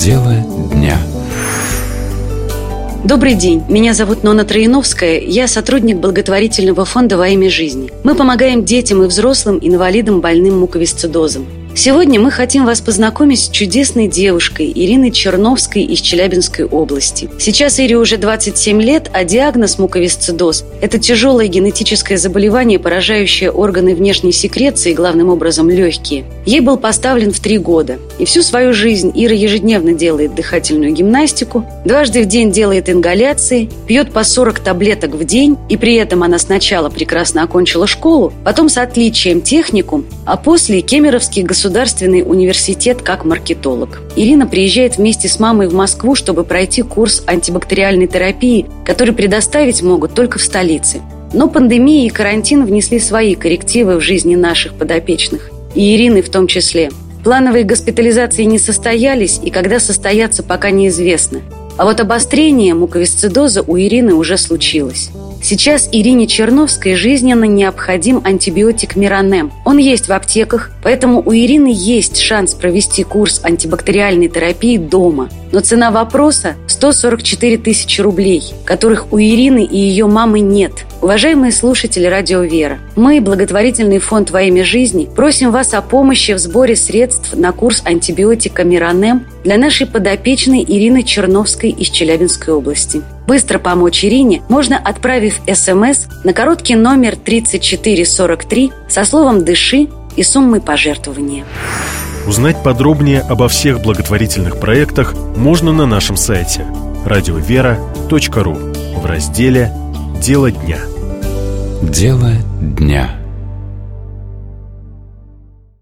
Дело дня. Добрый день, меня зовут Нона Троиновская, я сотрудник благотворительного фонда «Во имя жизни». Мы помогаем детям и взрослым инвалидам, больным муковисцидозом. Сегодня мы хотим вас познакомить с чудесной девушкой Ириной Черновской из Челябинской области. Сейчас Ире уже 27 лет, а диагноз муковисцидоз – это тяжелое генетическое заболевание, поражающее органы внешней секреции, главным образом легкие. Ей был поставлен в 3 года. И всю свою жизнь Ира ежедневно делает дыхательную гимнастику, дважды в день делает ингаляции, пьет по 40 таблеток в день, и при этом она сначала прекрасно окончила школу, потом с отличием техникум, а после Кемеровский государственный университет как маркетолог. Ирина приезжает вместе с мамой в Москву, чтобы пройти курс антибактериальной терапии, который предоставить могут только в столице. Но пандемия и карантин внесли свои коррективы в жизни наших подопечных, и Ирины в том числе. Плановые госпитализации не состоялись, и когда состоятся, пока неизвестно. А вот обострение муковисцидоза у Ирины уже случилось. Сейчас Ирине Черновской жизненно необходим антибиотик Миронем. Он есть в аптеках, поэтому у Ирины есть шанс провести курс антибактериальной терапии дома. Но цена вопроса – 144 тысячи рублей, которых у Ирины и ее мамы нет. Уважаемые слушатели Радио Вера, мы, благотворительный фонд «Во имя жизни», просим вас о помощи в сборе средств на курс антибиотика Миронем для нашей подопечной Ирины Черновской из Челябинской области. Быстро помочь Ирине можно, отправив СМС на короткий номер 3443 со словом «Дыши» и суммой пожертвования. Узнать подробнее обо всех благотворительных проектах можно на нашем сайте radiovera.ru в разделе «Дело дня». Дело дня.